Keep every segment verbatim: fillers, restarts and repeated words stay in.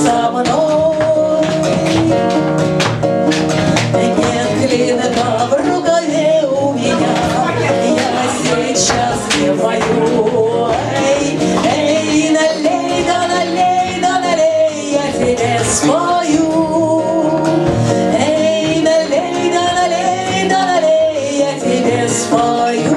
со мной. Нет клинка в рукаве у меня, я сейчас не пою. Эй, эй, налей, да налей, да налей, я тебе спою. Эй, налей, да налей, да налей, я тебе спою.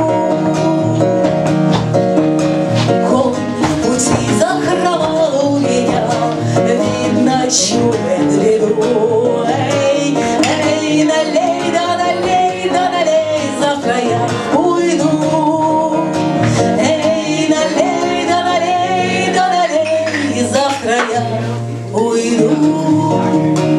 Конь пути захромал у меня, видно, чует беду. Эй, эй, налей, да налей, да налей, завтра я уйду. Эй, налей, да налей, да налей, завтра я уйду.